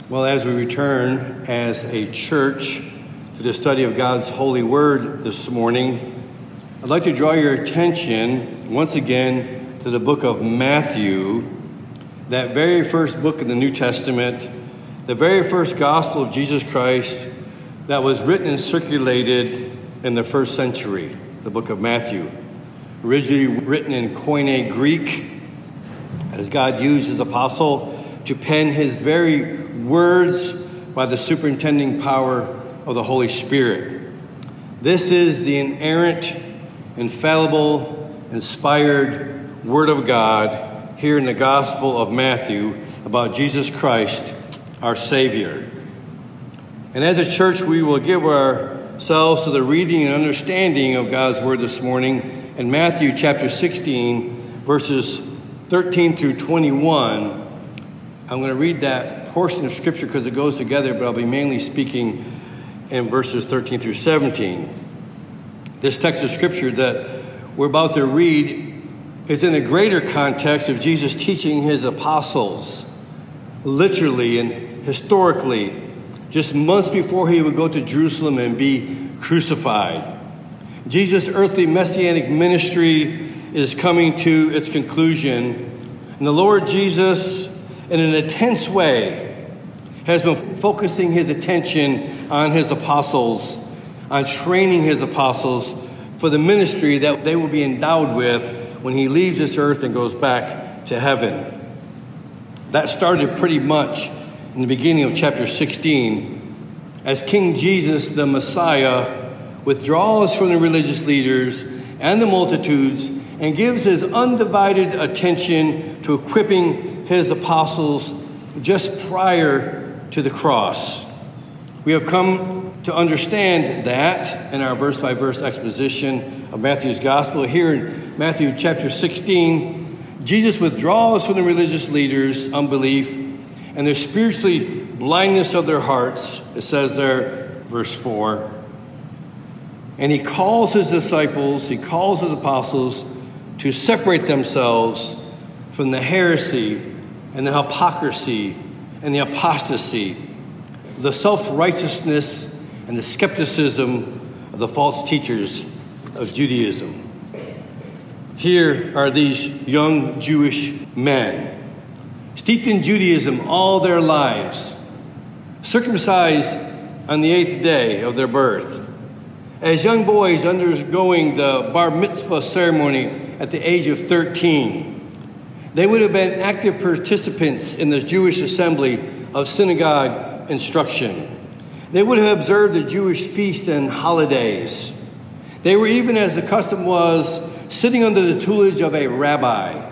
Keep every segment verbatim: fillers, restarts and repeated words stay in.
Well, as we return as a church to the study of God's holy word this morning, I'd like to draw your attention once again to the book of Matthew, that very first book in the New Testament, the very first gospel of Jesus Christ that was written and circulated in the first century, the book of Matthew. Originally written in Koine Greek, as God used his apostle to pen his very words by the superintending power of the Holy Spirit. This is the inerrant, infallible, inspired Word of God here in the Gospel of Matthew about Jesus Christ, our Savior. And as a church, we will give ourselves to the reading and understanding of God's Word this morning in Matthew chapter sixteen, verses thirteen through twenty-one. I'm going to read that portion of Scripture because it goes together, but I'll be mainly speaking in verses thirteen through seventeen. This text of Scripture that we're about to read is in a greater context of Jesus teaching his apostles, literally and historically, just months before he would go to Jerusalem and be crucified. Jesus' earthly messianic ministry is coming to its conclusion, and the Lord Jesus, in an intense way, has been focusing his attention on his apostles, on training his apostles for the ministry that they will be endowed with when he leaves this earth and goes back to heaven. That started pretty much in the beginning of chapter sixteen, as King Jesus, the Messiah, withdraws from the religious leaders and the multitudes and gives his undivided attention to equipping his apostles just prior to the cross. We have come to understand that in our verse-by-verse exposition of Matthew's gospel. Here in Matthew chapter sixteen, Jesus withdraws from the religious leaders' unbelief and the spiritually blindness of their hearts. It says there, verse four, and he calls his disciples, he calls his apostles to separate themselves from the heresy and the hypocrisy and the apostasy, the self-righteousness and the skepticism of the false teachers of Judaism. Here are these young Jewish men, steeped in Judaism all their lives, circumcised on the eighth day of their birth, as young boys undergoing the bar mitzvah ceremony at the age of thirteen. They would have been active participants in the Jewish assembly of synagogue instruction. They would have observed the Jewish feasts and holidays. They were, even as the custom was, sitting under the tutelage of a rabbi.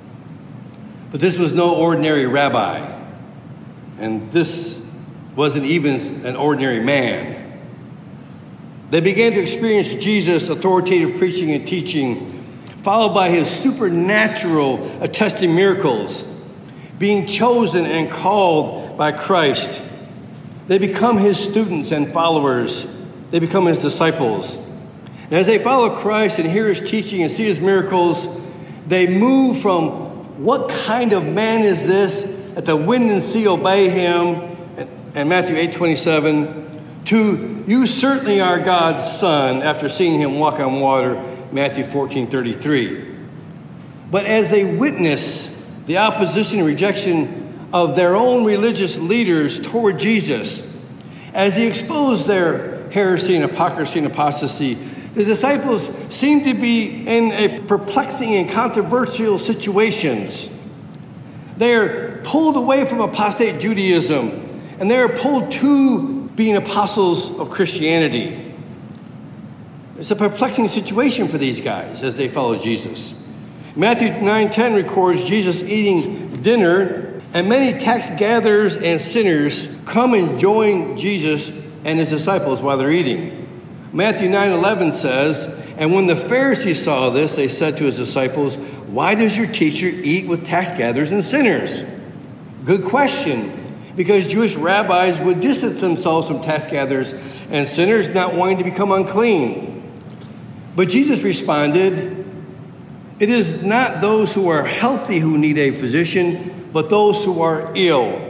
But this was no ordinary rabbi, and this wasn't even an ordinary man. They began to experience Jesus' authoritative preaching and teaching, followed by his supernatural attesting miracles, being chosen and called by Christ. They become his students and followers. They become his disciples. And as they follow Christ and hear his teaching and see his miracles, they move from what kind of man is this that the wind and sea obey him, and Matthew eight twenty-seven, to you certainly are God's son, after seeing him walk on water, Matthew fourteen thirty-three. But as they witness the opposition and rejection of their own religious leaders toward Jesus, as he exposed their heresy and hypocrisy and apostasy, the disciples seem to be in a perplexing and controversial situations. They are pulled away from apostate Judaism, and they are pulled to being apostles of Christianity. It's a perplexing situation for these guys as they follow Jesus. Matthew nine ten records Jesus eating dinner, and many tax gatherers and sinners come and join Jesus and his disciples while they're eating. Matthew nine eleven says, and when the Pharisees saw this, they said to his disciples, why does your teacher eat with tax gatherers and sinners? Good question, because Jewish rabbis would distance themselves from tax gatherers and sinners, not wanting to become unclean. But Jesus responded, it is not those who are healthy who need a physician, but those who are ill.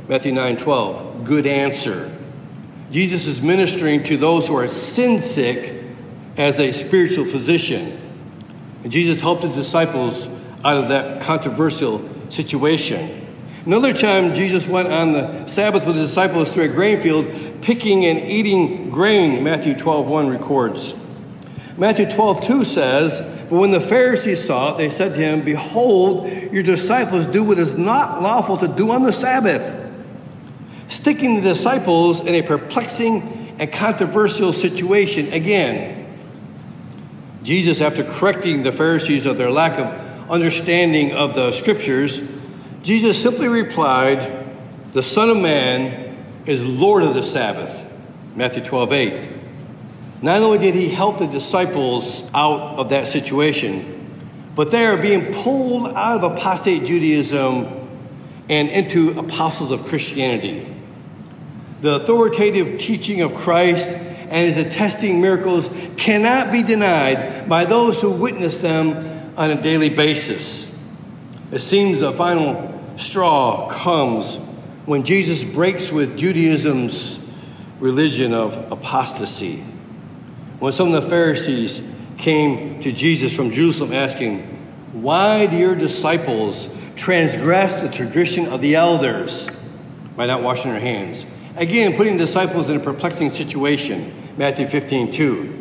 Matthew nine twelve, good answer. Jesus is ministering to those who are sin sick as a spiritual physician. And Jesus helped the disciples out of that controversial situation. Another time, Jesus went on the Sabbath with the disciples through a grain field, picking and eating grain, Matthew twelve one records. Matthew twelve two says, but when the Pharisees saw it, they said to him, behold, your disciples do what is not lawful to do on the Sabbath. Sticking the disciples in a perplexing and controversial situation again. Jesus, after correcting the Pharisees of their lack of understanding of the scriptures, Jesus simply replied, the Son of Man is Lord of the Sabbath, Matthew twelve eight. Not only did he help the disciples out of that situation, but they are being pulled out of apostate Judaism and into apostles of Christianity. The authoritative teaching of Christ and his attesting miracles cannot be denied by those who witness them on a daily basis. It seems the final straw comes when Jesus breaks with Judaism's religion of apostasy. When some of the Pharisees came to Jesus from Jerusalem asking, why do your disciples transgress the tradition of the elders by not washing their hands? Again, putting disciples in a perplexing situation, Matthew fifteen two.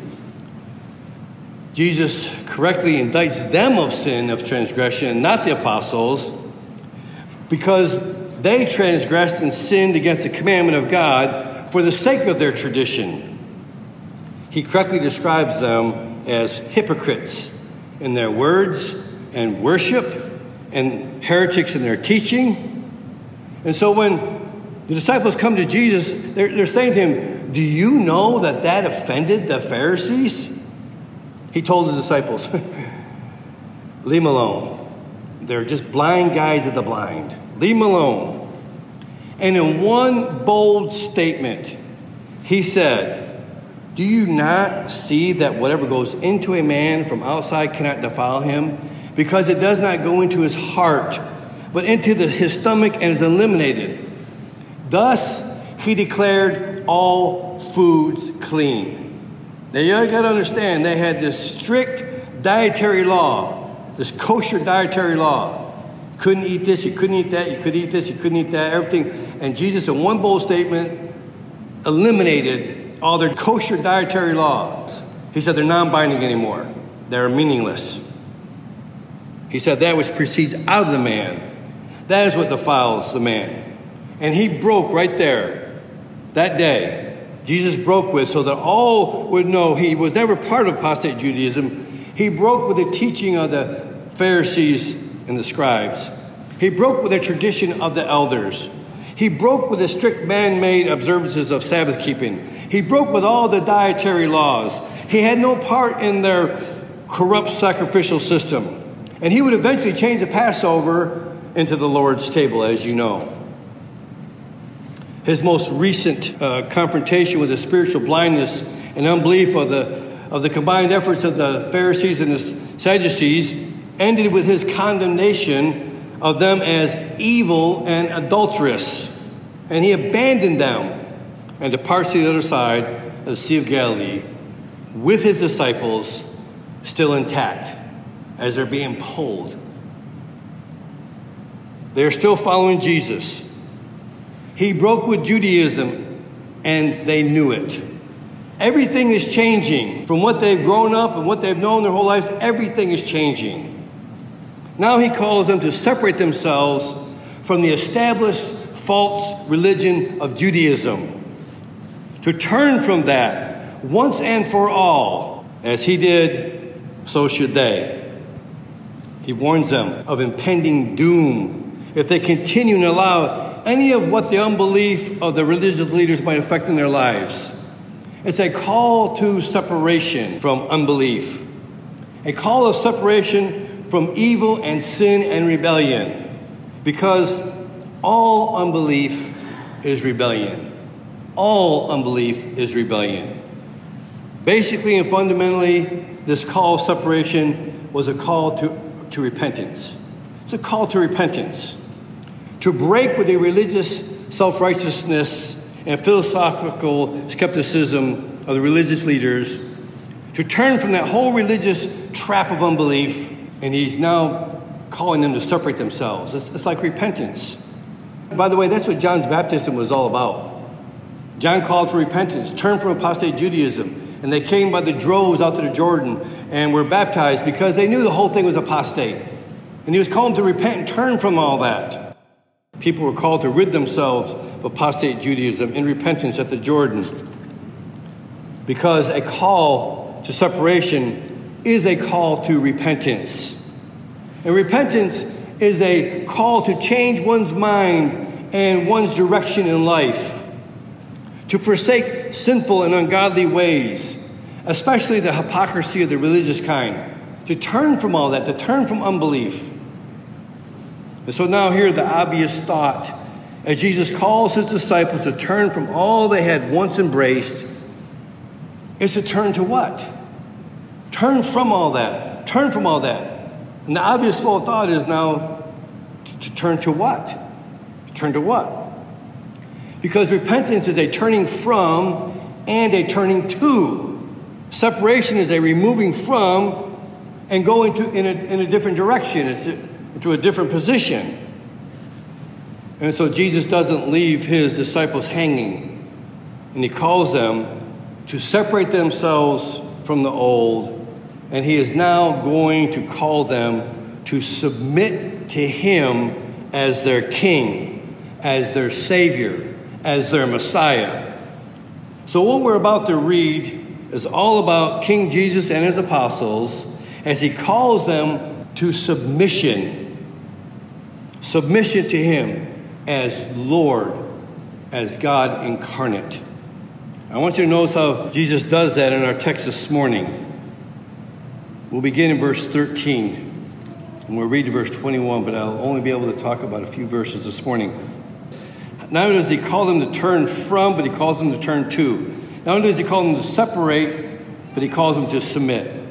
Jesus correctly indicts them of sin of transgression, not the apostles, because they transgressed and sinned against the commandment of God for the sake of their tradition. He correctly describes them as hypocrites in their words and worship and heretics in their teaching. And so when the disciples come to Jesus, they're, they're saying to him, do you know that that offended the Pharisees? He told the disciples, leave them alone. They're just blind guys of the blind. Leave them alone. And in one bold statement, he said, do you not see that whatever goes into a man from outside cannot defile him? Because it does not go into his heart, but into the, his stomach and is eliminated. Thus, he declared all foods clean. Now, you got to understand, they had this strict dietary law, this kosher dietary law. Couldn't eat this, you couldn't eat that, you could eat this, you couldn't eat that, everything. And Jesus, in one bold statement, eliminated all their kosher dietary laws. He said they're non-binding anymore. They're meaningless. He said that which proceeds out of the man, that is what defiles the man. And he broke right there that day. Jesus broke with, so that all would know he was never part of apostate Judaism. He broke with the teaching of the Pharisees and the scribes. He broke with the tradition of the elders. He broke with the strict man-made observances of Sabbath keeping. He broke with all the dietary laws. He had no part in their corrupt sacrificial system. And he would eventually change the Passover into the Lord's table, as you know. His most recent uh, confrontation with the spiritual blindness and unbelief of the of the combined efforts of the Pharisees and the Sadducees ended with his condemnation of them as evil and adulterous. And he abandoned them and departs to the other side of the Sea of Galilee with his disciples still intact as they're being pulled. They're still following Jesus. He broke with Judaism, and they knew it. Everything is changing. From what they've grown up and what they've known their whole lives, everything is changing. Now he calls them to separate themselves from the established false religion of Judaism, to turn from that once and for all. As he did, so should they. He warns them of impending doom if they continue and allow any of what the unbelief of the religious leaders might affect in their lives. It's a call to separation from unbelief, a call of separation from evil and sin and rebellion, because all unbelief is rebellion. All unbelief is rebellion. Basically and fundamentally, this call of separation was a call to, to repentance. It's a call to repentance. To break with a religious self-righteousness and philosophical skepticism of the religious leaders, to turn from that whole religious trap of unbelief, and he's now calling them to separate themselves. It's, it's like repentance. By the way, that's what John's baptism was all about. John called for repentance, turn from apostate Judaism, and they came by the droves out to the Jordan and were baptized because they knew the whole thing was apostate. And he was calling them to repent and turn from all that. People were called to rid themselves of apostate Judaism in repentance at the Jordan, because a call to separation is a call to repentance. And repentance is a call to change one's mind and one's direction in life, to forsake sinful and ungodly ways, especially the hypocrisy of the religious kind, to turn from all that, to turn from unbelief. And so now here the obvious thought, as Jesus calls his disciples to turn from all they had once embraced, is to turn to what? Turn from all that. Turn from all that. And the obvious flow of thought is now to, to turn to what? To turn to what? Because repentance is a turning from and a turning to. Separation is a removing from and going to in a, in a different direction. It's a, to a different position. And so Jesus doesn't leave his disciples hanging, and he calls them to separate themselves from the old, and he is now going to call them to submit to him as their king, as their savior, as their Messiah. So what we're about to read is all about King Jesus and his apostles as he calls them to submission. Submission to him as Lord, as God incarnate. I want you to notice how Jesus does that in our text this morning. We'll begin in verse thirteen, and we'll read to verse twenty-one, but I'll only be able to talk about a few verses this morning. Not only does he call them to turn from, but he calls them to turn to. Not only does he call them to separate, but he calls them to submit.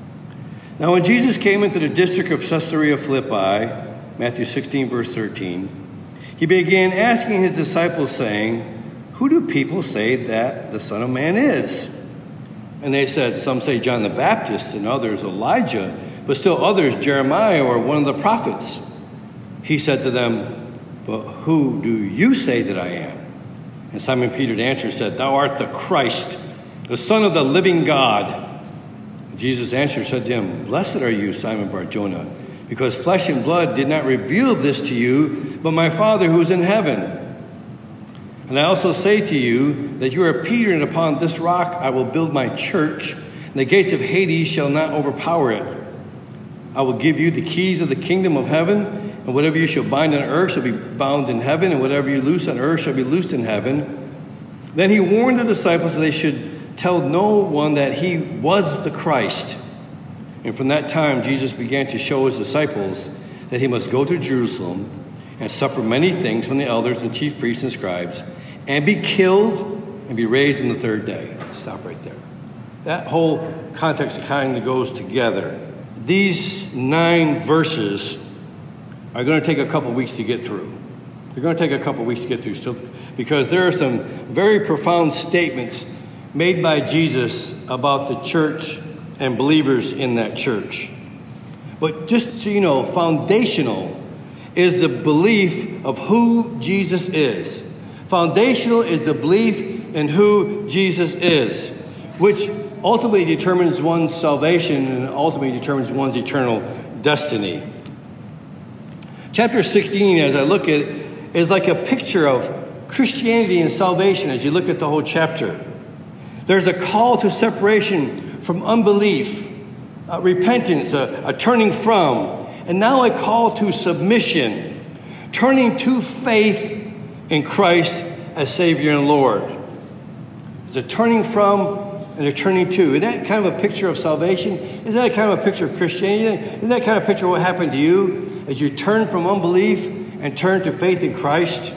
Now when Jesus came into the district of Caesarea Philippi, Matthew sixteen, verse thirteen, he began asking his disciples, saying, "Who do people say that the Son of Man is?" And they said, "Some say John the Baptist, and others Elijah, but still others Jeremiah or one of the prophets." He said to them, "But who do you say that I am?" And Simon Peter answered and said, "Thou art the Christ, the Son of the living God." And Jesus answered and said to him, "Blessed are you, Simon Bar-Jonah, because flesh and blood did not reveal this to you, but my Father who is in heaven. And I also say to you that you are Peter, and upon this rock I will build my church, and the gates of Hades shall not overpower it. I will give you the keys of the kingdom of heaven, and whatever you shall bind on earth shall be bound in heaven, and whatever you loose on earth shall be loosed in heaven." Then he warned the disciples that they should tell no one that he was the Christ. And from that time, Jesus began to show his disciples that he must go to Jerusalem and suffer many things from the elders and chief priests and scribes, and be killed and be raised on the third day. Stop right there. That whole context kind of goes together. These nine verses are going to take a couple weeks to get through. They're going to take a couple weeks to get through, so, because there are some very profound statements made by Jesus about the church and believers in that church. But just so you know, foundational is the belief of who Jesus is. Foundational is the belief in who Jesus is, which ultimately determines one's salvation and ultimately determines one's eternal destiny. Chapter sixteen, as I look at it, is like a picture of Christianity and salvation as you look at the whole chapter. There's a call to separation from unbelief, uh, repentance, a, a turning from, and now a call to submission, turning to faith in Christ as Savior and Lord. It's a turning from and a turning to. Isn't that kind of a picture of salvation? Isn't that kind of a picture of Christianity? Isn't that kind of a picture of what happened to you as you turn from unbelief and turn to faith in Christ?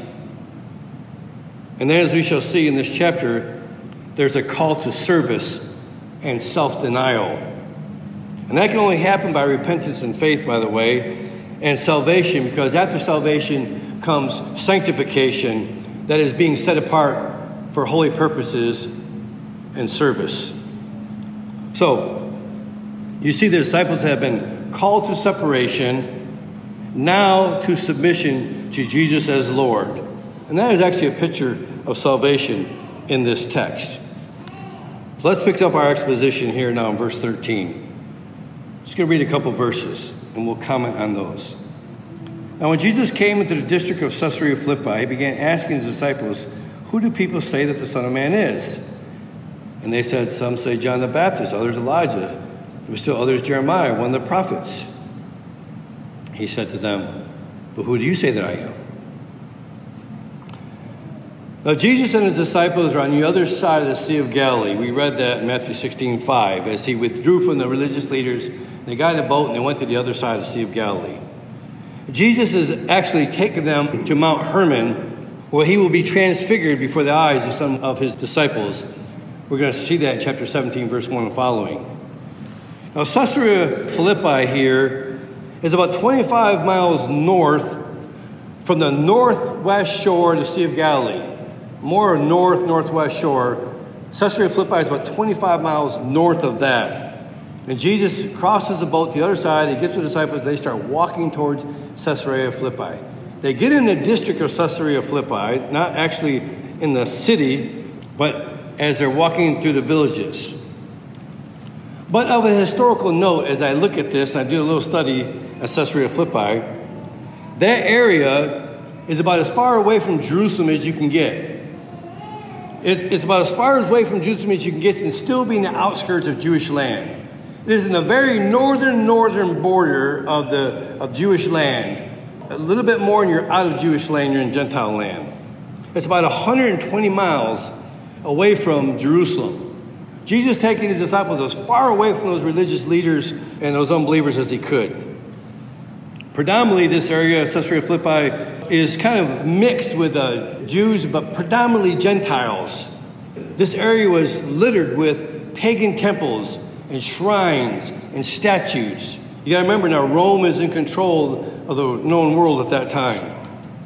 And then, as we shall see in this chapter, there's a call to service and self-denial. And that can only happen by repentance and faith, by the way, and salvation, because after salvation comes sanctification, that is being set apart for holy purposes and service. So, you see the disciples have been called to separation, now to submission to Jesus as Lord. And that is actually a picture of salvation in this text. So let's pick up our exposition here now in verse thirteen. Just going to read a couple verses, and we'll comment on those. Now, when Jesus came into the district of Caesarea Philippi, he began asking his disciples, "Who do people say that the Son of Man is?" And they said, "Some say John the Baptist, others Elijah, and still others Jeremiah, one of the prophets." He said to them, "But who do you say that I am?" Now, Jesus and his disciples are on the other side of the Sea of Galilee. We read that in Matthew sixteen five, as he withdrew from the religious leaders. They got in a boat and they went to the other side of the Sea of Galilee. Jesus has actually taken them to Mount Hermon, where he will be transfigured before the eyes of some of his disciples. We're going to see that in chapter seventeen, verse one and following. Now, Caesarea Philippi here is about twenty-five miles north from the northwest shore of the Sea of Galilee. More north, northwest shore. Caesarea Philippi is about twenty-five miles north of that. And Jesus crosses the boat to the other side. He gets the disciples. They start walking towards Caesarea Philippi. They get in the district of Caesarea Philippi, not actually in the city, but as they're walking through the villages. But of a historical note, as I look at this, and I do a little study at Caesarea Philippi, that area is about as far away from Jerusalem as you can get. It's about as far away from Jerusalem as you can get and still be in the outskirts of Jewish land. It is in the very northern, northern border of the of Jewish land. A little bit more and you're out of Jewish land, you're in Gentile land. It's about one hundred twenty miles away from Jerusalem. Jesus taking his disciples as far away from those religious leaders and those unbelievers as he could. Predominantly, this area, Caesarea Philippi, is kind of mixed with uh, Jews, but predominantly Gentiles. This area was littered with pagan temples and shrines and statues. You got to remember now, Rome is in control of the known world at that time.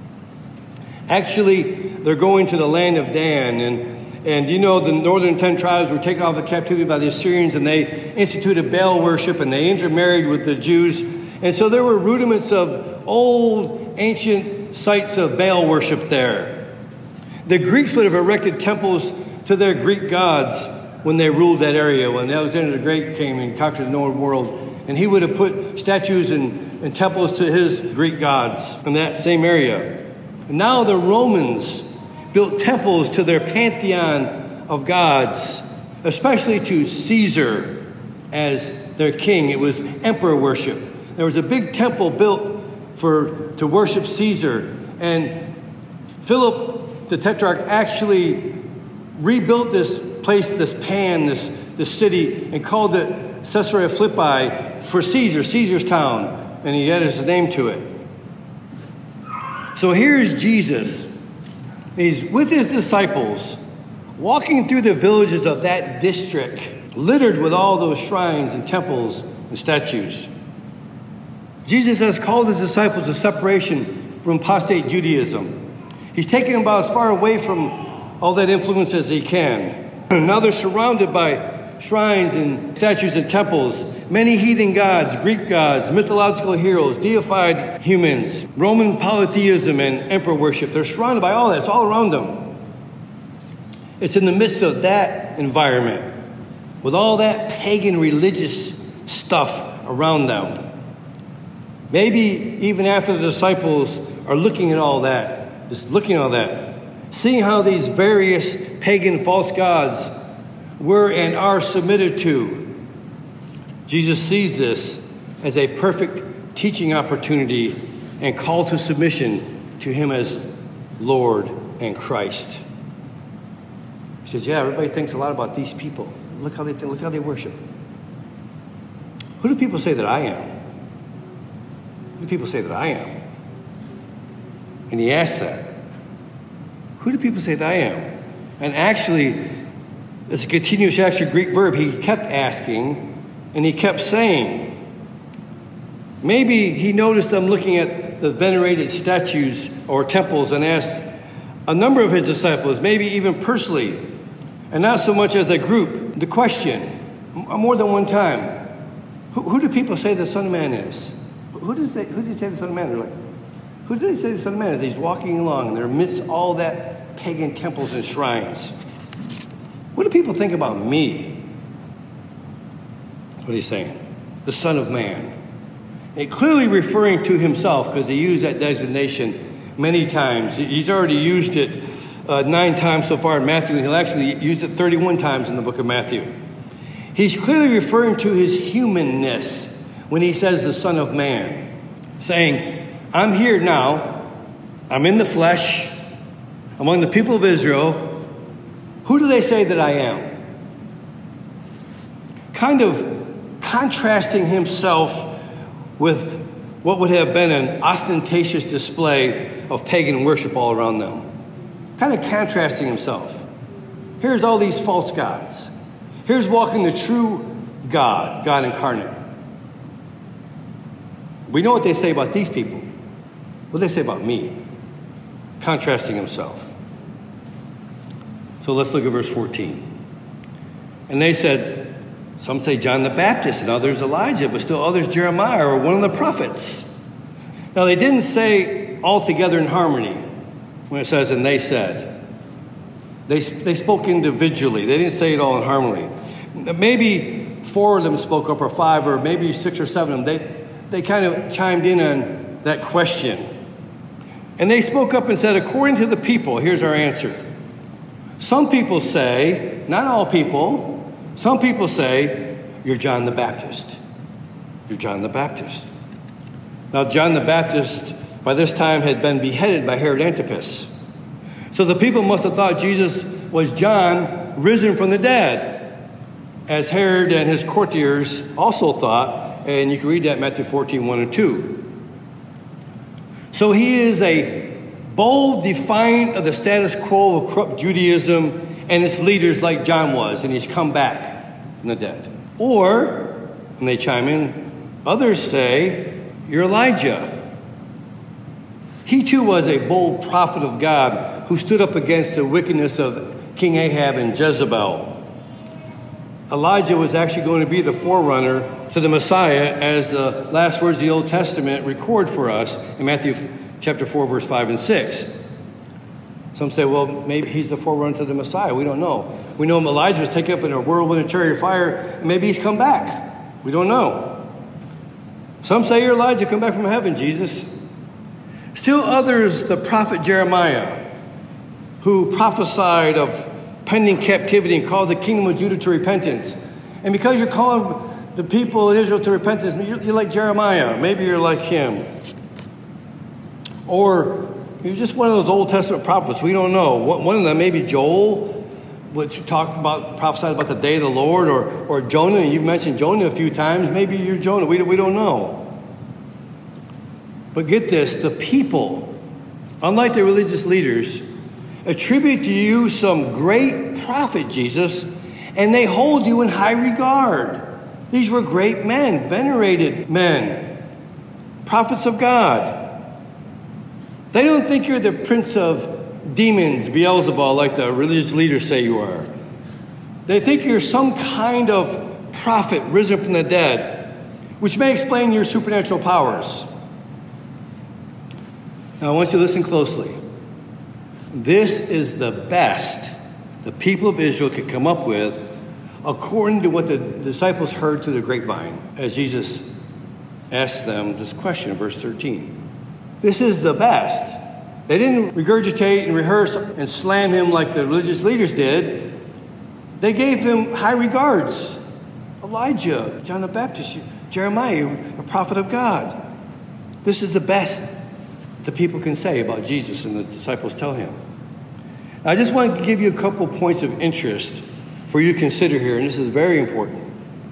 Actually, they're going to the land of Dan, and and you know the northern ten tribes were taken off of captivity by the Assyrians, and they instituted Baal worship, and they intermarried with the Jews. And so there were rudiments of old, ancient sites of Baal worship there. The Greeks would have erected temples to their Greek gods when they ruled that area. When Alexander the Great came and conquered the known world, and he would have put statues and, and temples to his Greek gods in that same area. And now the Romans built temples to their pantheon of gods, especially to Caesar as their king. It was emperor worship. There was a big temple built for to worship Caesar, and Philip the Tetrarch actually rebuilt this place, this pan, this, this city, and called it Caesarea Philippi for Caesar, Caesar's town, and he added his name to it. So here's Jesus. He's with his disciples, walking through the villages of that district, littered with all those shrines and temples and statues. Jesus has called his disciples to separation from apostate Judaism. He's taken them about as far away from all that influence as he can. Now they're surrounded by shrines and statues and temples, many heathen gods, Greek gods, mythological heroes, deified humans, Roman polytheism and emperor worship. They're surrounded by all that. It's all around them. It's in the midst of that environment, with all that pagan religious stuff around them. Maybe even after the disciples are looking at all that, just looking at all that, seeing how these various pagan false gods were and are submitted to, Jesus sees this as a perfect teaching opportunity and call to submission to him as Lord and Christ. He says, yeah, everybody thinks a lot about these people. Look how they look how they worship. Who do people say that I am? Who do people say that I am? And he asks that. Who do people say that I am? And actually, it's a continuous action Greek verb. He kept asking, and he kept saying. Maybe he noticed them looking at the venerated statues or temples and asked, a number of his disciples, maybe even personally, and not so much as a group, the question, more than one time, who, who do people say the Son of Man is? Who does they, who do they say the Son of Man? They're like, who do they say the Son of Man is? He's walking along, and they're amidst all that pagan temples and shrines. What do people think about me? That's what he's saying. The Son of Man. And clearly referring to himself, because he used that designation many times. He's already used it uh, nine times so far in Matthew, and he'll actually use it thirty-one times in the book of Matthew. He's clearly referring to his humanness when he says the Son of Man, saying, I'm here now, I'm in the flesh, among the people of Israel. Who do they say that I am? Kind of contrasting himself with what would have been an ostentatious display of pagan worship all around them. Kind of contrasting himself. Here's all these false gods. Here's walking the true God, God incarnate. We know what they say about these people. What do they say about me? Contrasting himself. So let's look at verse fourteen. And they said, some say John the Baptist, and others Elijah, but still others Jeremiah or one of the prophets. Now they didn't say all together in harmony when it says, and they said. They, they spoke individually. They didn't say it all in harmony. Maybe four of them spoke up, or five, or maybe six or seven of them. They, they kind of chimed in on that question. And they spoke up and said, according to the people, here's our answer. Some people say, not all people, some people say, you're John the Baptist. You're John the Baptist. Now, John the Baptist, by this time, had been beheaded by Herod Antipas. So the people must have thought Jesus was John risen from the dead, as Herod and his courtiers also thought, and you can read that in Matthew fourteen, one and two. So he is a bold defiant of the status quo of corrupt Judaism and its leaders like John was, and he's come back from the dead. Or, and they chime in, others say, you're Elijah. He too was a bold prophet of God who stood up against the wickedness of King Ahab and Jezebel. Elijah was actually going to be the forerunner to the Messiah, as the last words of the Old Testament record for us in Matthew chapter four, verse five and six. Some say, well, maybe he's the forerunner to the Messiah. We don't know. We know Elijah was taken up in a whirlwind and chariot of fire, and maybe he's come back. We don't know. Some say you're Elijah, come back from heaven, Jesus. Still others, the prophet Jeremiah, who prophesied of pending captivity and called the kingdom of Judah to repentance. And because you're calling the people of Israel to repentance, you're, you're like Jeremiah. Maybe you're like him. Or you're just one of those Old Testament prophets. We don't know. One of them, maybe Joel, which talked about, prophesied about the day of the Lord, or, or Jonah. You mentioned Jonah a few times. Maybe you're Jonah. We, we don't know. But get this, the people, unlike the religious leaders, attribute to you some great prophet, Jesus, and they hold you in high regard. These were great men, venerated men, prophets of God. They don't think you're the prince of demons, Beelzebul, like the religious leaders say you are. They think you're some kind of prophet risen from the dead, which may explain your supernatural powers. Now, I want you to listen closely. This is the best the people of Israel could come up with according to what the disciples heard through the grapevine as Jesus asked them this question in verse thirteen. This is the best. They didn't regurgitate and rehearse and slam him like the religious leaders did. They gave him high regards. Elijah, John the Baptist, Jeremiah, a prophet of God. This is the best the people can say about Jesus, and the disciples tell him. I just want to give you a couple points of interest for you to consider here, and this is very important.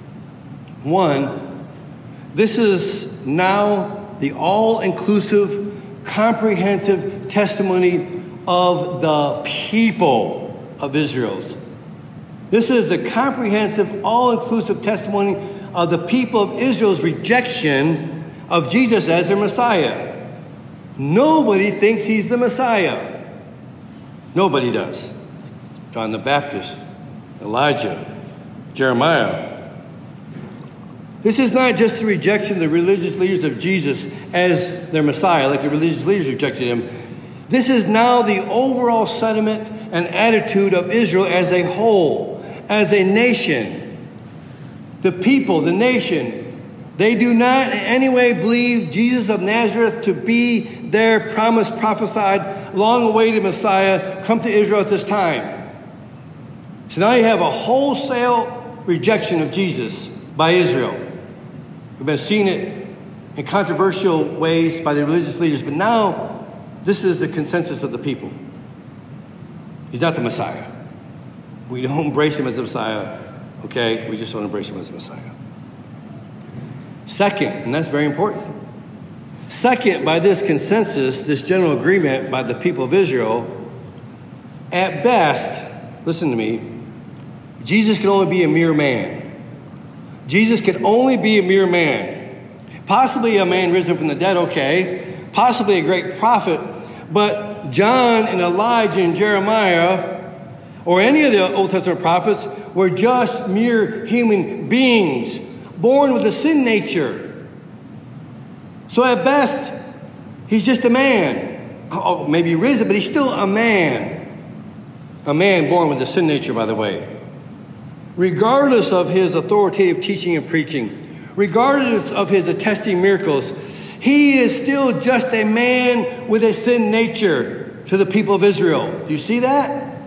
One, this is now the all-inclusive, comprehensive testimony of the people of Israel. This is the comprehensive, all-inclusive testimony of the people of Israel's rejection of Jesus as their Messiah. Nobody thinks he's the Messiah. Nobody does. John the Baptist, Elijah, Jeremiah. This is not just the rejection of the religious leaders of Jesus as their Messiah, like the religious leaders rejected him. This is now the overall sentiment and attitude of Israel as a whole, as a nation. The people, the nation, they do not in any way believe Jesus of Nazareth to be their promised, prophesied, long-awaited Messiah come to Israel at this time. So now you have a wholesale rejection of Jesus by Israel. We've been seeing it in controversial ways by the religious leaders, but now this is the consensus of the people. He's not the Messiah. We don't embrace him as the Messiah, okay? We just don't embrace him as the Messiah. Second, and that's very important. Second, by this consensus, this general agreement by the people of Israel, at best, listen to me, Jesus can only be a mere man. Jesus can only be a mere man. Possibly a man risen from the dead, okay. Possibly a great prophet. But John and Elijah and Jeremiah, or any of the Old Testament prophets, were just mere human beings, born with a sin nature. So at best, he's just a man. Oh, maybe risen, but he's still a man. A man born with a sin nature, by the way. Regardless of his authoritative teaching and preaching, regardless of his attesting miracles, he is still just a man with a sin nature to the people of Israel. Do you see that?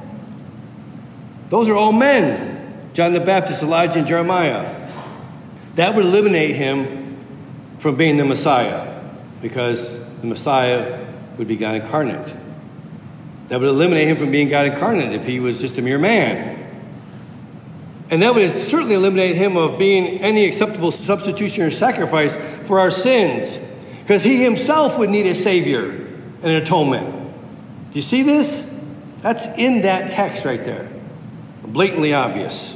Those are all men. John the Baptist, Elijah, and Jeremiah. That would eliminate him from being the Messiah, because the Messiah would be God incarnate. That would eliminate him from being God incarnate if he was just a mere man. And that would certainly eliminate him of being any acceptable substitution or sacrifice for our sins, because he himself would need a Savior and an atonement. Do you see this? That's in that text right there. Blatantly obvious.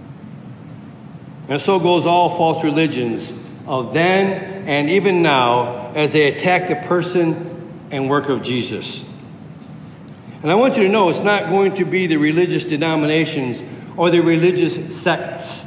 And so goes all false religions of then and even now as they attack the person and work of Jesus. And I want you to know it's not going to be the religious denominations or the religious sects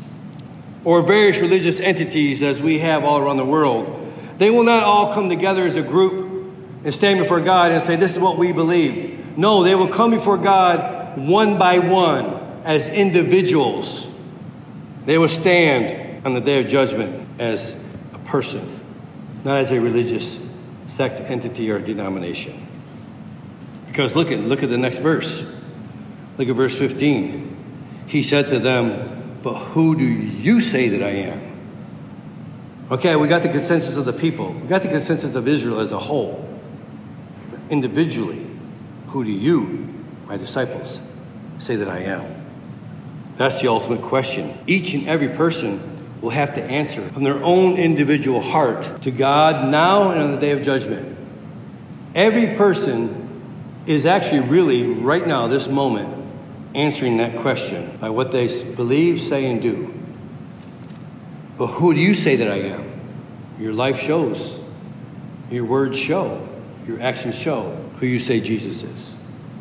or various religious entities as we have all around the world. They will not all come together as a group and stand before God and say, this is what we believe. No, they will come before God one by one as individuals. They will stand on the day of judgment as a person, not as a religious sect, entity, or denomination. Because look at, look at the next verse. Look at verse fifteen. He said to them, but who do you say that I am? Okay, we got the consensus of the people. We got the consensus of Israel as a whole. Individually, who do you, my disciples, say that I am? That's the ultimate question. Each and every person will have to answer from their own individual heart to God now and on the day of judgment. Every person is actually really, right now, this moment, answering that question by what they believe, say, and do. But who do you say that I am? Your life shows. Your words show. Your actions show who you say Jesus is.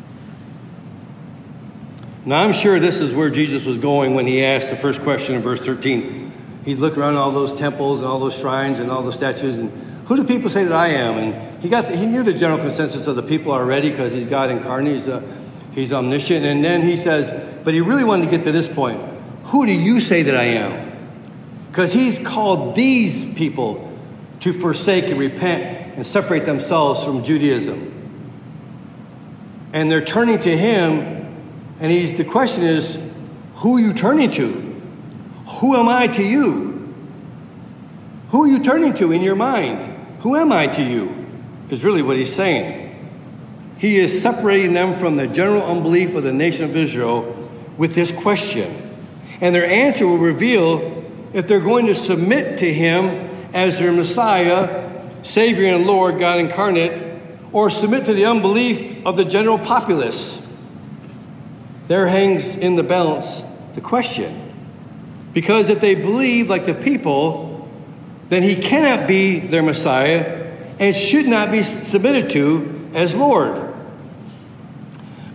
Now, I'm sure this is where Jesus was going when he asked the first question in verse thirteen. He'd look around all those temples and all those shrines and all those statues, and who do people say that I am? And he got the, he knew the general consensus of the people already because he's God incarnate. He's a He's omniscient. And then he says, but he really wanted to get to this point. Who do you say that I am? Because he's called these people to forsake and repent and separate themselves from Judaism. And they're turning to him. And he's the question is, who are you turning to? Who am I to you? Who are you turning to in your mind? Who am I to you? Is really what he's saying. He is separating them from the general unbelief of the nation of Israel with this question. And their answer will reveal if they're going to submit to him as their Messiah, Savior and Lord, God incarnate, or submit to the unbelief of the general populace. There hangs in the balance the question. Because if they believe like the people, then he cannot be their Messiah and should not be submitted to as Lord.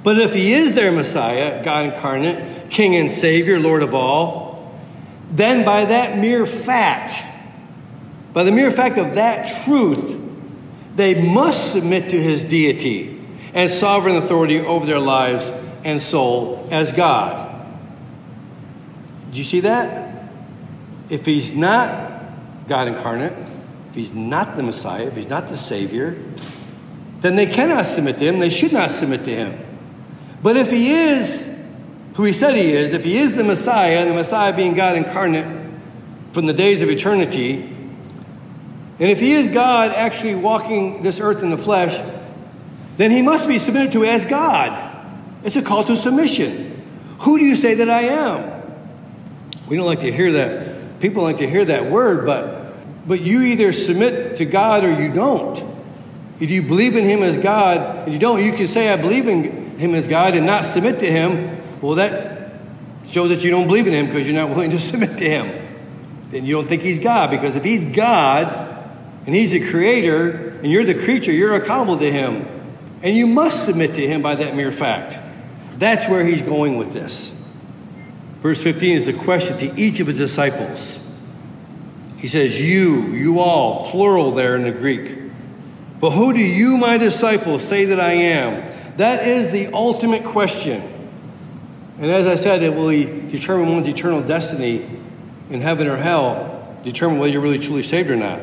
But if he is their Messiah, God incarnate, King and Savior, Lord of all, then by that mere fact, by the mere fact of that truth, they must submit to his deity and sovereign authority over their lives and soul as God. Do you see that? If he's not God incarnate, if he's not the Messiah, if he's not the Savior, then they cannot submit to him. They should not submit to him. But if he is who he said he is, if he is the Messiah, and the Messiah being God incarnate from the days of eternity, and if he is God actually walking this earth in the flesh, then he must be submitted to as God. It's a call to submission. Who do you say that I am? We don't like to hear that. People like to hear that word, but, but you either submit to God or you don't. If you believe in him as God and you don't, you can say, I believe in him as God and not submit to him. Well, that shows that you don't believe in him because you're not willing to submit to him. Then you don't think he's God, because if he's God and he's the creator and you're the creature, you're accountable to him. And you must submit to him by that mere fact. That's where he's going with this. Verse fifteen is a question to each of his disciples. He says, you, you all, plural there in the Greek. But who do you, my disciples, say that I am? That is the ultimate question. And as I said, it will determine one's eternal destiny in heaven or hell, determine whether you're really truly saved or not.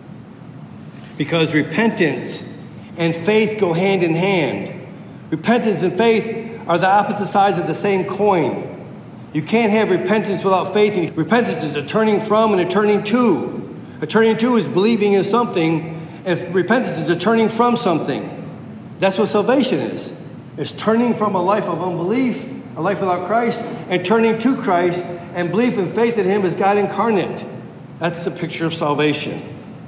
Because repentance and faith go hand in hand. Repentance and faith are the opposite sides of the same coin. You can't have repentance without faith. Repentance is a turning from and a turning to. A turning to is believing in something, and repentance is a turning from something. That's what salvation is. It's turning from a life of unbelief, a life without Christ, and turning to Christ and belief and faith in him as God incarnate. That's the picture of salvation.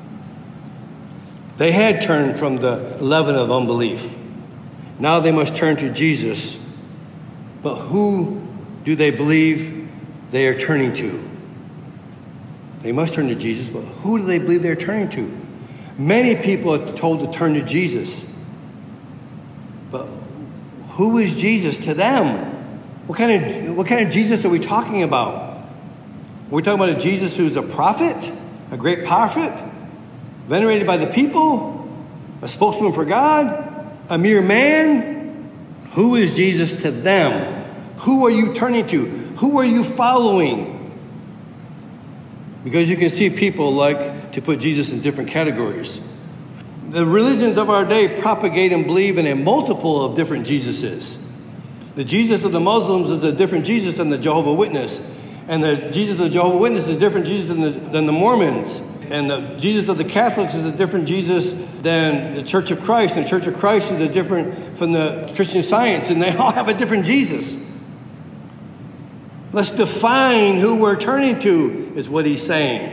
They had turned from the leaven of unbelief. Now they must turn to Jesus. But who do they believe they are turning to? They must turn to Jesus, but who do they believe they're turning to? Many people are told to turn to Jesus. But who is Jesus to them? What kind of, what kind of Jesus are we talking about? Are we talking about a Jesus who's a prophet? A great prophet? Venerated by the people? A spokesman for God? A mere man? Who is Jesus to them? Who are you turning to? Who are you following? Because you can see people like to put Jesus in different categories. The religions of our day propagate and believe in a multiple of different Jesuses. The Jesus of the Muslims is a different Jesus than the Jehovah's Witness. And the Jesus of the Jehovah's Witness is a different Jesus than the, than the Mormons. And the Jesus of the Catholics is a different Jesus than the Church of Christ. And the Church of Christ is a different from the Christian Science. And they all have a different Jesus. Let's define who we're turning to, is what he's saying.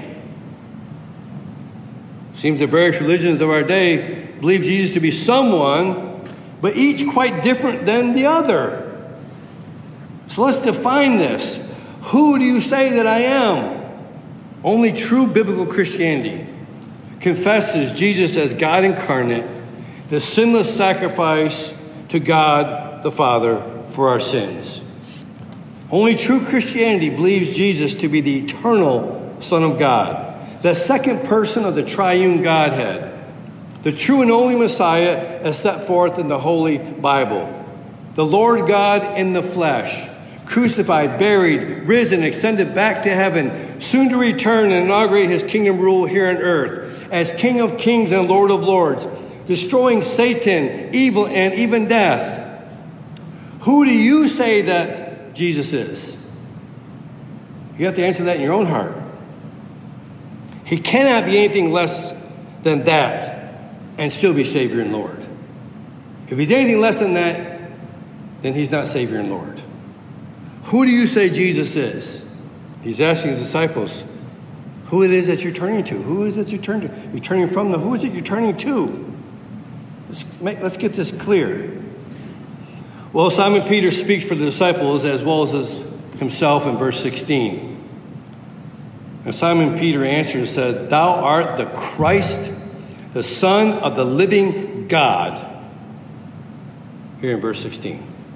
Seems the various religions of our day believe Jesus to be someone, but each quite different than the other. So let's define this. Who do you say that I am? Only true biblical Christianity confesses Jesus as God incarnate, the sinless sacrifice to God the Father for our sins. Only true Christianity believes Jesus to be the eternal Son of God, the second person of the triune Godhead, the true and only Messiah as set forth in the Holy Bible, the Lord God in the flesh, crucified, buried, risen, ascended back to heaven, soon to return and inaugurate his kingdom rule here on earth as King of kings and Lord of lords, destroying Satan, evil, and even death. Who do you say that Jesus is? You have to answer that in your own heart. He cannot be anything less than that and still be Savior and Lord. If he's anything less than that, then he's not Savior and Lord. Who do you say Jesus is? He's asking his disciples, who it is that you're turning to? Who is it you're turning to? You're turning from them. Who is it you're turning to? Let's, make, let's get this clear. Well, Simon Peter speaks for the disciples as well as his, himself in verse sixteen. And Simon Peter answered and said, "Thou art the Christ, the Son of the living God." Here in verse sixteen.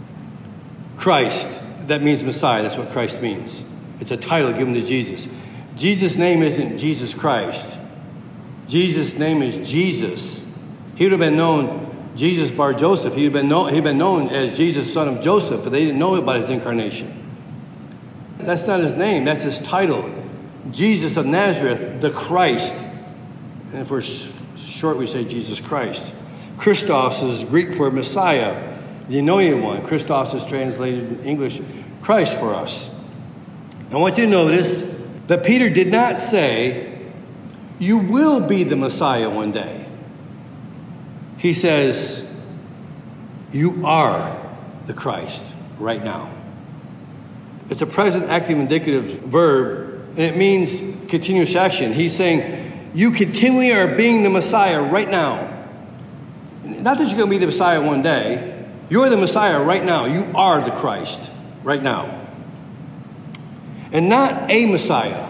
Christ, that means Messiah. That's what Christ means. It's a title given to Jesus. Jesus' name isn't Jesus Christ. Jesus' name is Jesus. He would have been known Jesus Bar Joseph. He'd have been known, he'd been known as Jesus, son of Joseph, but they didn't know about his incarnation. That's not his name. That's his title. Jesus of Nazareth, the Christ. And if we're short, we say Jesus Christ. Christos is Greek for Messiah, the anointed one. Christos is translated in English, Christ for us. I want you to notice that Peter did not say, you will be the Messiah one day. He says, you are the Christ right now. It's a present active indicative verb, and it means continuous action. He's saying, you continually are being the Messiah right now. Not that you're going to be the Messiah one day. You're the Messiah right now. You are the Christ right now. And not a Messiah.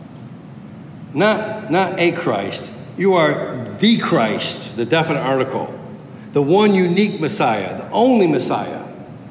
Not, not a Christ. You are the Christ, the definite article. The one unique Messiah, the only Messiah.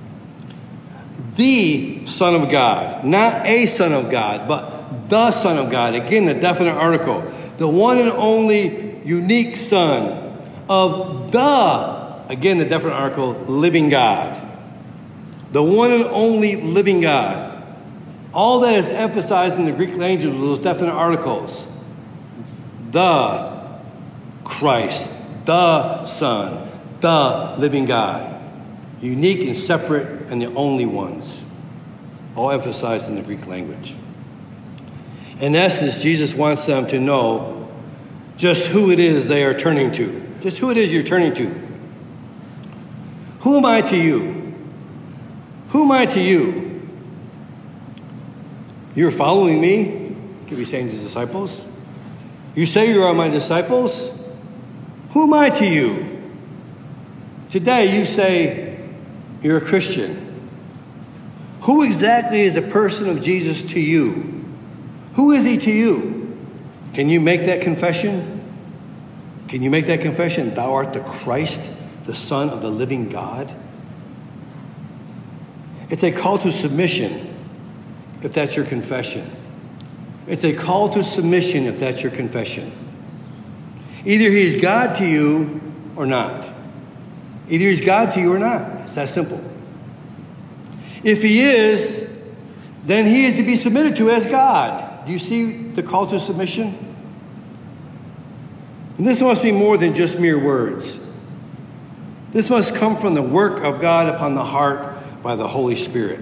The Son of God. Not a Son of God, but the Son of God. Again, the definite article. The one and only unique Son of the, again, the definite article, living God. The one and only living God. All that is emphasized in the Greek language are those definite articles. The Christ, the Son, the living God. Unique and separate and the only ones. All emphasized in the Greek language. In essence, Jesus wants them to know just who it is they are turning to. Just who it is you're turning to. Who am I to you? Who am I to you? You're following me? You could be saying to the disciples. You say you are my disciples? Who am I to you? Today you say you're a Christian. Who exactly is a person of Jesus to you? Who is he to you? Can you make that confession? Can you make that confession? Thou art the Christ, the Son of the living God. It's a call to submission, if that's your confession. It's a call to submission, if that's your confession. Either he is God to you or not. Either he's God to you or not. It's that simple. If he is, then he is to be submitted to as God. Do you see the call to submission? And this must be more than just mere words. This must come from the work of God upon the heart by the Holy Spirit.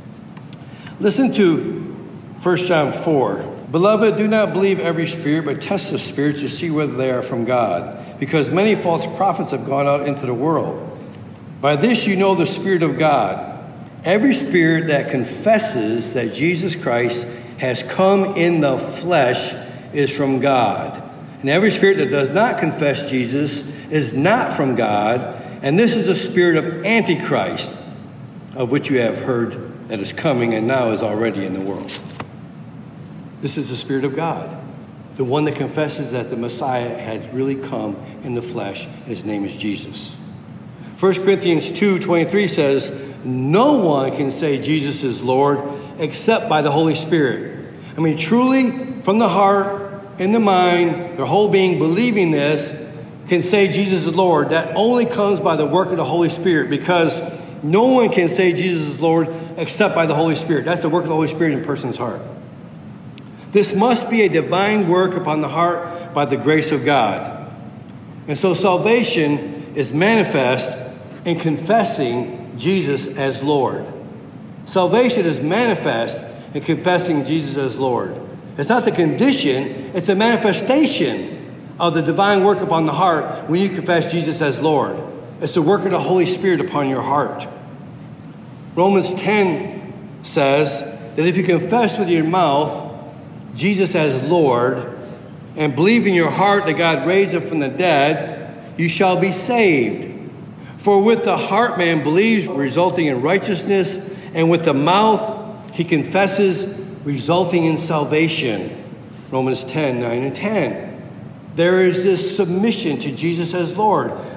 Listen to First John four. Beloved, do not believe every spirit, but test the spirits to see whether they are from God, because many false prophets have gone out into the world. By this you know the Spirit of God. Every spirit that confesses that Jesus Christ has come in the flesh is from God. And every spirit that does not confess Jesus is not from God. And this is the spirit of Antichrist, of which you have heard that is coming and now is already in the world. This is the Spirit of God, the one that confesses that the Messiah has really come in the flesh, and his name is Jesus. First Corinthians two twenty-three says, no one can say Jesus is Lord except by the Holy Spirit. I mean, truly, from the heart, in the mind, their whole being believing this, can say Jesus is Lord. That only comes by the work of the Holy Spirit, because no one can say Jesus is Lord except by the Holy Spirit. That's the work of the Holy Spirit in a person's heart. This must be a divine work upon the heart by the grace of God. And so salvation is manifest in confessing Jesus as Lord. Salvation is manifest in confessing Jesus as Lord. It's not the condition, it's the manifestation of the divine work upon the heart when you confess Jesus as Lord. It's the work of the Holy Spirit upon your heart. Romans ten says that if you confess with your mouth Jesus as Lord and believe in your heart that God raised him from the dead, you shall be saved. For with the heart man believes, resulting in righteousness, and with the mouth he confesses, resulting in salvation. Romans ten, nine and ten. There is this submission to Jesus as Lord.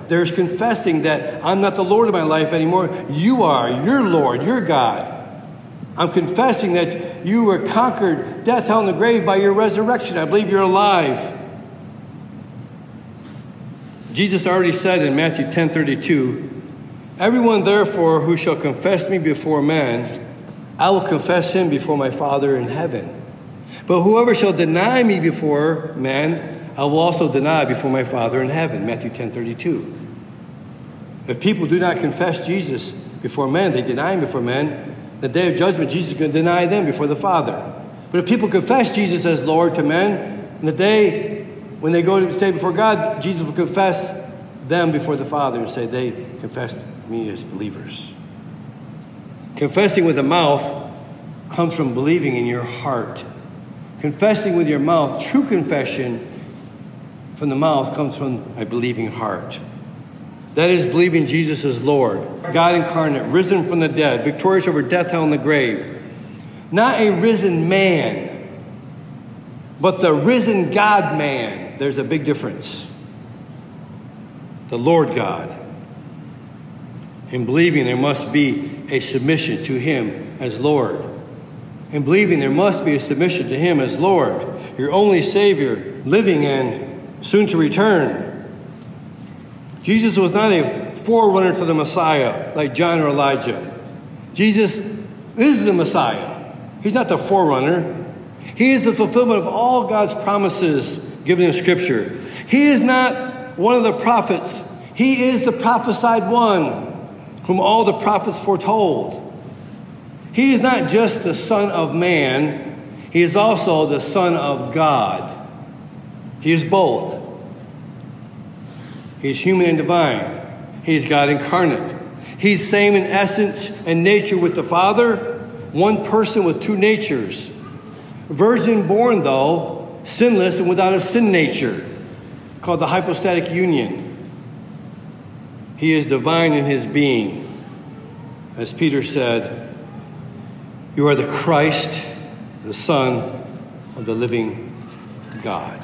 There's confessing that I'm not the Lord of my life anymore. You are. You're Lord. You're God. I'm confessing that you were conquered death, hell, and the grave by your resurrection. I believe you're alive. Jesus already said in Matthew ten thirty-two, everyone therefore who shall confess me before men, I will confess him before my Father in heaven. But whoever shall deny me before men, I will also deny before my Father in heaven. Matthew ten thirty-two. If people do not confess Jesus before men, they deny him before men, the day of judgment, Jesus is going to deny them before the Father. But if people confess Jesus as Lord to men, in the day when they go to stay before God, Jesus will confess them before the Father and say, they confessed me as believers. Confessing with the mouth comes from believing in your heart. Confessing with your mouth, true confession from the mouth comes from a believing heart. That is believing Jesus is Lord, God incarnate, risen from the dead, victorious over death, hell, and the grave. Not a risen man, but the risen God man. There's a big difference. The Lord God. In believing there must be a submission to him as Lord. In believing there must be a submission to him as Lord, your only Savior, living and soon to return. Jesus was not a forerunner to the Messiah like John or Elijah. Jesus is the Messiah. He's not the forerunner. He is the fulfillment of all God's promises given in Scripture. He is not one of the prophets. He is the prophesied one whom all the prophets foretold. He is not just the Son of Man. He is also the Son of God. He is both. He is human and divine. He is God incarnate. He's same in essence and nature with the Father, one person with two natures. Virgin born, though, sinless and without a sin nature, called the hypostatic union. He is divine in his being. As Peter said, you are the Christ, the Son of the living God.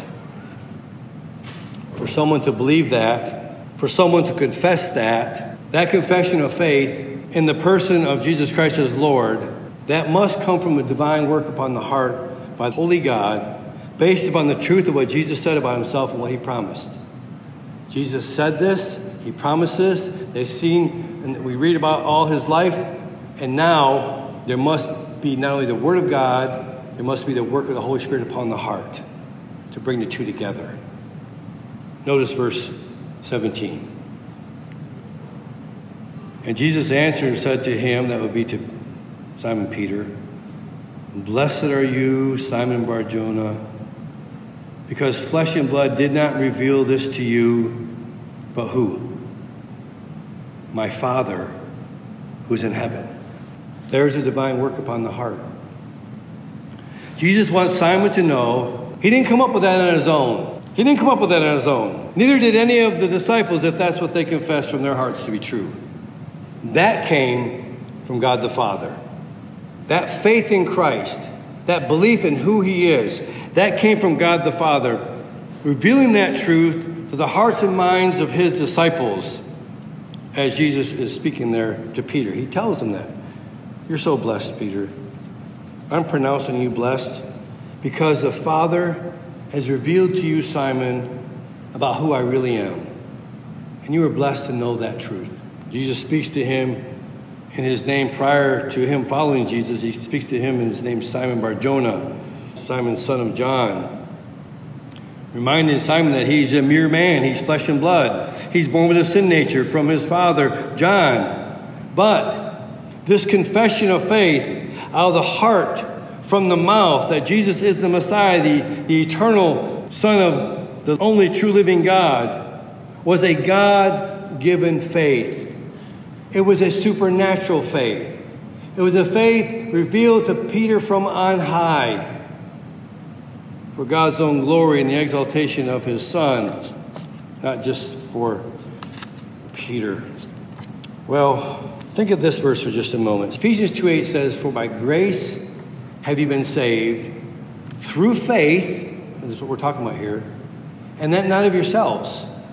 For someone to believe that, for someone to confess that, that confession of faith in the person of Jesus Christ as Lord, that must come from a divine work upon the heart by the Holy God, based upon the truth of what Jesus said about himself and what he promised. Jesus said this, he promised this, they've seen, and we read about all his life, and now there must be not only the Word of God, there must be the work of the Holy Spirit upon the heart to bring the two together. Notice verse seventeen. And Jesus answered and said to him, that would be to Simon Peter, blessed are you, Simon Bar-Jonah, because flesh and blood did not reveal this to you, but who? My Father who's in heaven. There's a divine work upon the heart. Jesus wants Simon to know he didn't come up with that on his own. He didn't come up with that on his own. Neither did any of the disciples if that's what they confessed from their hearts to be true. That came from God the Father. That faith in Christ, that belief in who he is, that came from God the Father, revealing that truth to the hearts and minds of his disciples as Jesus is speaking there to Peter. He tells them that. You're so blessed, Peter. I'm pronouncing you blessed because the Father has revealed to you, Simon, about who I really am. And you are blessed to know that truth. Jesus speaks to him in his name prior to him following Jesus. He speaks to him in his name, Simon Bar-Jonah, Simon, son of John. Reminding Simon that he's a mere man. He's flesh and blood. He's born with a sin nature from his father, John. But this confession of faith out of the heart, from the mouth, that Jesus is the Messiah, the, the eternal Son of the only true living God, was a God-given faith. It was a supernatural faith. It was a faith revealed to Peter from on high for God's own glory and the exaltation of his Son, not just for Peter. Well, think of this verse for just a moment. Ephesians two eight says, for by grace have you been saved through faith, this is what we're talking about here, and that not of yourselves.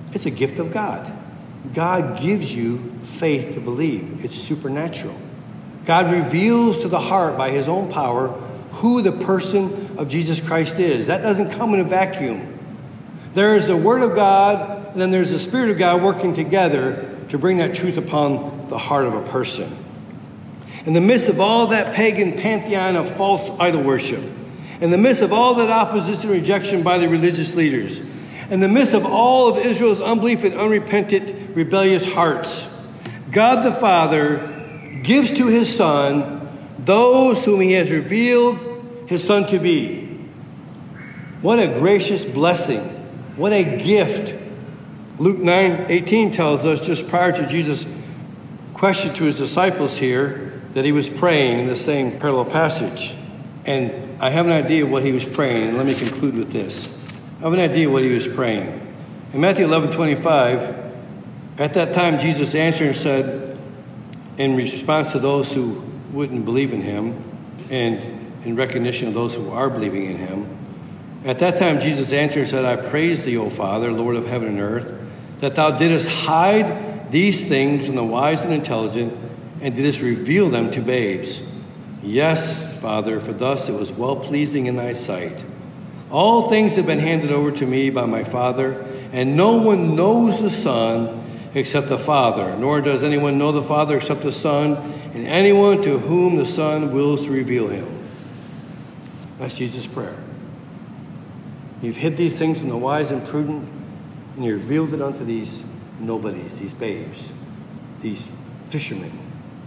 It's a gift of God. God gives you faith to believe. It's supernatural. God reveals to the heart by his own power who the person of Jesus Christ is. That doesn't come in a vacuum. There is the Word of God, and then there's the Spirit of God working together to bring that truth upon the heart of a person. In the midst of all that pagan pantheon of false idol worship, in the midst of all that opposition and rejection by the religious leaders, in the midst of all of Israel's unbelief and unrepentant, rebellious hearts, God the Father gives to his Son those whom he has revealed his Son to be. What a gracious blessing. What a gift. Luke nine eighteen tells us, just prior to Jesus' question to his disciples here, that he was praying in the same parallel passage. And I have an idea what he was praying, and let me conclude with this. I have an idea what he was praying. In Matthew eleven twenty-five, at that time Jesus answered and said, in response to those who wouldn't believe in him, and in recognition of those who are believing in him, at that time Jesus answered and said, I praise thee, O Father, Lord of heaven and earth, that thou didst hide these things from the wise and intelligent, and didst reveal them to babes. Yes, Father, for thus it was well-pleasing in thy sight. All things have been handed over to me by my Father, and no one knows the Son except the Father, nor does anyone know the Father except the Son, and anyone to whom the Son wills to reveal him. That's Jesus' prayer. You've hid these things from the wise and prudent, and you revealed it unto these nobodies, these babes, these fishermen.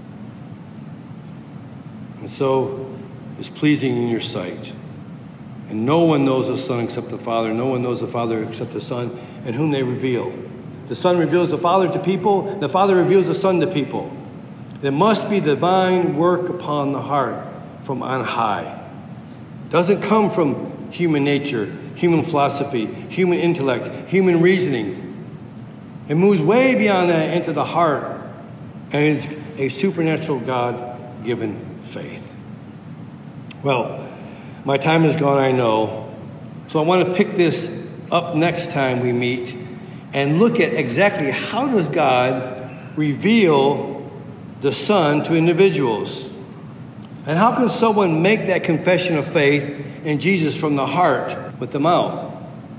And so it's pleasing in your sight. And no one knows the Son except the Father. No one knows the Father except the Son, and whom they reveal. The Son reveals the Father to people. The Father reveals the Son to people. There must be divine work upon the heart from on high. It doesn't come from human nature, human philosophy, human intellect, human reasoning. It moves way beyond that into the heart, and it's a supernatural God-given faith. Well, my time is gone, I know. So I want to pick this up next time we meet and look at exactly how does God reveal the Son to individuals? And how can someone make that confession of faith in Jesus from the heart with the mouth?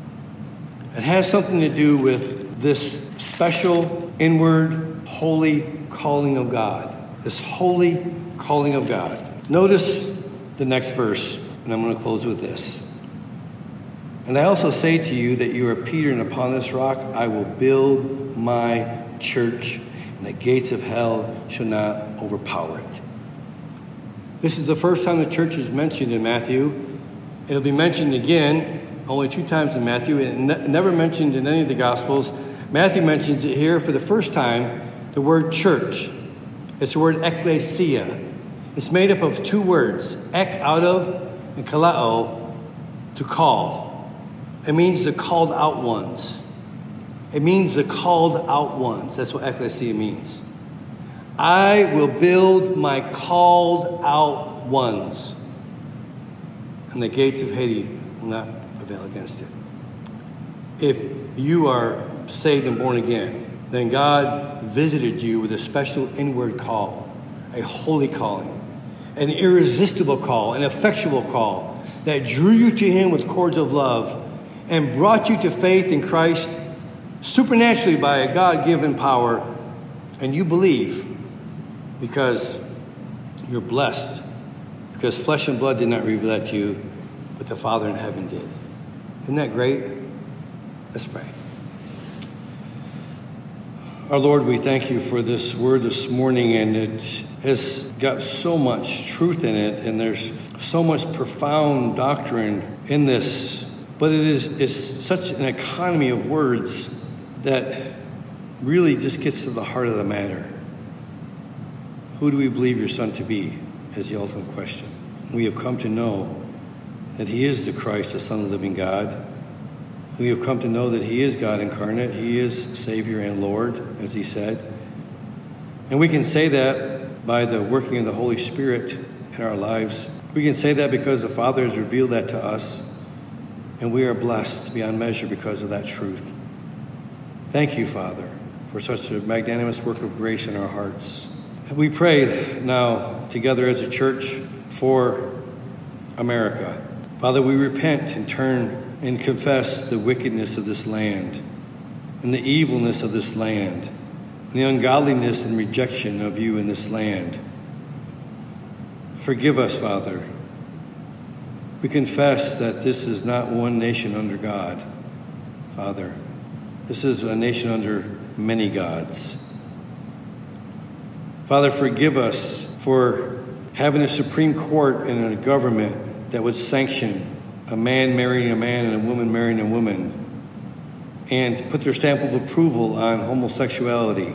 It has something to do with this special, inward, holy calling of God. This holy calling of God. Notice the next verse, and I'm going to close with this. And I also say to you that you are Peter, and upon this rock I will build my church, and the gates of hell shall not overpower it. This is the first time the church is mentioned in Matthew. It'll be mentioned again, only two times in Matthew, and ne- never mentioned in any of the Gospels. Matthew mentions it here for the first time, the word church. It's the word ecclesia. It's made up of two words, ek, out of, and kaleo, to call. It means the called out ones. It means the called out ones. That's what ecclesia means. I will build my called out ones, and the gates of Hades will not prevail against it. If you are saved and born again, then God visited you with a special inward call, a holy calling, an irresistible call, an effectual call that drew you to him with cords of love and brought you to faith in Christ supernaturally by a God-given power, and you believe because you're blessed, because flesh and blood did not reveal that to you, but the Father in heaven did. Isn't that great? Let's pray. Our Lord, we thank you for this word this morning, and it has got so much truth in it, and there's so much profound doctrine in this. But it is it's such an economy of words that really just gets to the heart of the matter. Who do we believe your Son to be is the ultimate question. We have come to know that he is the Christ, the Son of the living God. We have come to know that he is God incarnate. He is Savior and Lord, as he said. And we can say that by the working of the Holy Spirit in our lives. We can say that because the Father has revealed that to us. And we are blessed beyond measure because of that truth. Thank you, Father, for such a magnanimous work of grace in our hearts. We pray now together as a church for America. Father, we repent and turn and confess the wickedness of this land and the evilness of this land and the ungodliness and rejection of you in this land. Forgive us, Father. We confess that this is not one nation under God, Father. This is a nation under many gods. Father, forgive us for having a Supreme Court and a government that would sanction a man marrying a man and a woman marrying a woman and put their stamp of approval on homosexuality.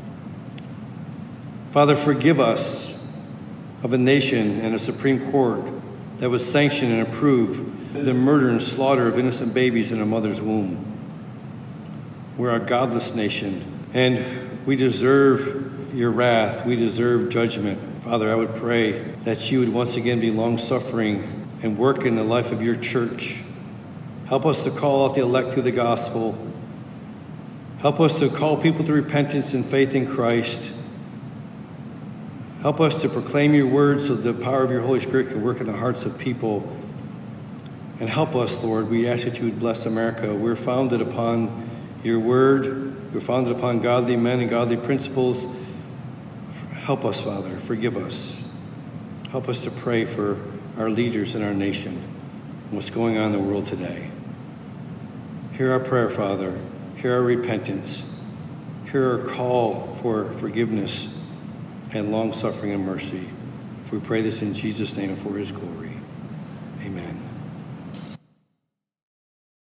Father, forgive us of a nation and a Supreme Court that would sanction and approve the murder and slaughter of innocent babies in a mother's womb. We're a godless nation, and we deserve your wrath. We deserve judgment. Father, I would pray that you would once again be long-suffering and work in the life of your church. Help us to call out the elect through the gospel. Help us to call people to repentance and faith in Christ. Help us to proclaim your word so the power of your Holy Spirit can work in the hearts of people. And help us, Lord. We ask that you would bless America. We're founded upon your word. We're founded upon godly men and godly principles. Help us, Father. Forgive us. Help us to pray for our leaders in our nation and what's going on in the world today. Hear our prayer, Father. Hear our repentance. Hear our call for forgiveness and long-suffering and mercy. For we pray this in Jesus' name and for his glory.